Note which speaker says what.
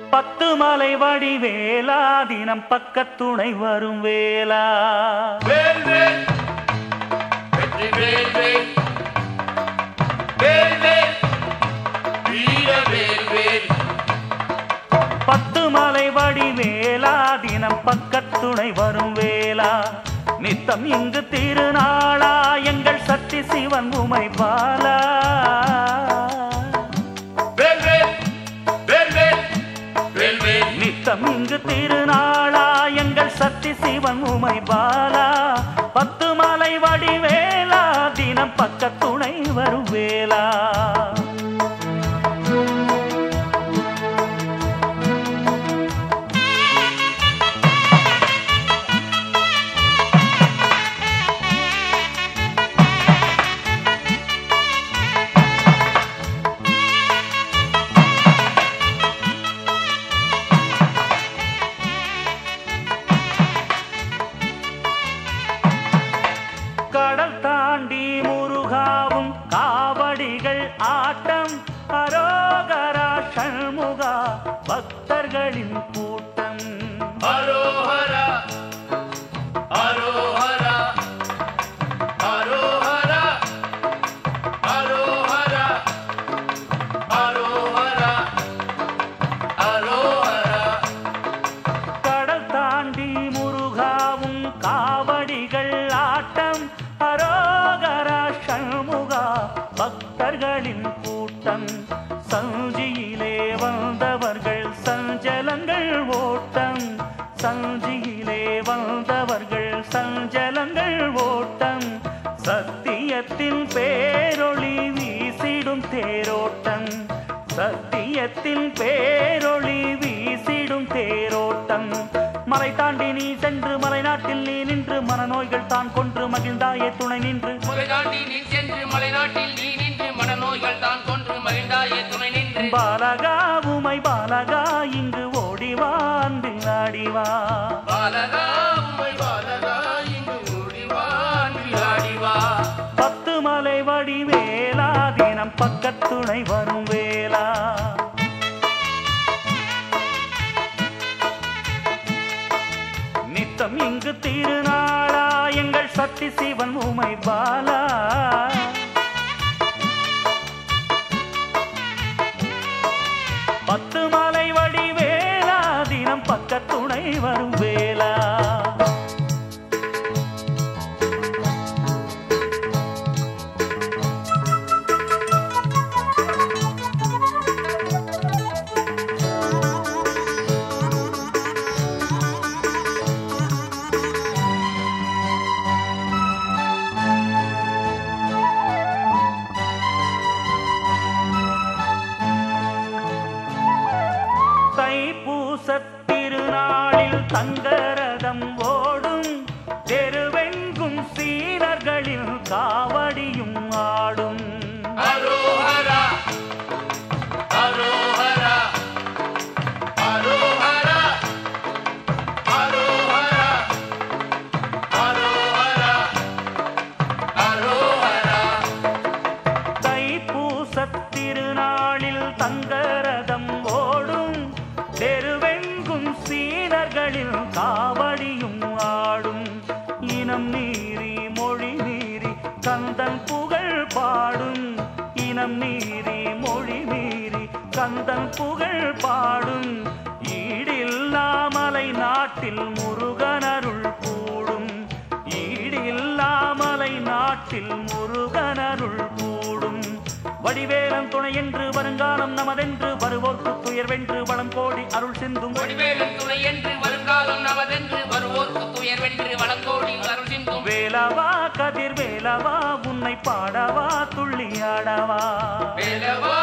Speaker 1: பத்து மலை வடி வேலா தினம் பக்கத்துணை வரும் வேலா
Speaker 2: வேல் வேல் வெற்றி வேல் வேல் வேல் வேல் வீர வேல் வேல்.
Speaker 1: பத்து மலை வடி வேலா தினம் பக்கத்துணை வரும் வேலா நித்தம் இங்கு திருநாளா எங்கள் சக்தி சிவன் உமை பாலா நித்தம் இங்கு திருநாளா எங்கள் சக்தி சிவன் உமை பாலா பத்து மலை வடி வேலா தினம் பக்கத்துணை வரும் வேலா கடல் தாண்டி முருகாவும் காவடிகள் ஆட்டம் அரோகரா ஷண்முகா பக்தர்களின் கூட்டம்
Speaker 2: அரோஹரா அரோஹரா அரோஹரா அரோஹரா அரோஹரா அரோஹரா.
Speaker 1: கடல் தாண்டி முருகாவும் காவடிகள் ஆட்டம் அரோகரா ஷண்முகா பக்தர்களின் கூட்டம் சஞ்சியிலே வந்தவர்கள் சஞ்சலங்கள் ஓட்டம் சஞ்சியிலே வந்தவர்கள் சஞ்சலங்கள் ஓட்டம் சத்தியத்தின் பேரொளி வீசிடும் தேரோட்டம் சத்தியத்தின் பேரொளி வீசிடும் தேரோட்டம் மலை தாண்டி நீ சென்று மலைநாட்டில் நீ நின்று மனநோய்கள் தான் கொன்று மகிழ்ந்தாயே துணை நின்று
Speaker 2: மலை தாண்டி நீ சென்று மலைநாட்டில் நீ நின்று மனநோய்கள் தான் கொன்று மகிழ்ந்தாயே துணை நின்று
Speaker 1: பாலகா உமை பாலகா இங்கு ஓடிவா அன்பில் ஆடிவா
Speaker 2: பாலகா உம்மை பாலகா இங்கு ஓடிவா அன்பில் ஆடிவா.
Speaker 1: பத்து மலை வடி வேலா தினம் பக்கத்துணை வரும் வேலா நித்தம் இங்கு திருநாளா எங்கள் சக்தி சிவன் உமை பாலா பத்து மலை வடி வேலா தினம் பக்கத்துணை வரும் வேலா தைப்பூசத் திருநாளில் தங்கரதம் ஓடும் தெருவெங்கும் சீனர்களில் காவடியும் ஆடும்
Speaker 2: அரோஹரா அரோஹரா அரோஹரா அரோஹரா அரோஹரா அரோஹரா.
Speaker 1: தைப்பூசத் திருநாளில் தங்கரதம் ஓடும் தெருவெங்கும் சீனர்களில் காவடியும் ஆடும் இனம் மீறி மொழி மீறி கந்தன் புகழ் பாடும் இனம் மீறி மொழி மீறி கந்தன் புகழ் பாடும் ஈடில்லாமலை நாட்டில் முருகனருள் கூடும் ஈடில்லாமலை நாட்டில் முருகனருள் கூடும் வடிவேலன் துணை என்று வருங்காலம் நமதென்று வருவோர்க்கு துயர் வென்று வளம் கோடி அருள் சிந்தும்
Speaker 2: வடிவேலன் துணை என்று வருங்காலம் நமதென்று வருவோர்க்கு துயர் வென்று வளங்கோடி அருள் சிந்தும்
Speaker 1: வேலவா கதிர் வேலவா உன்னை பாடவா துள்ளி ஆடவா
Speaker 2: வேலவா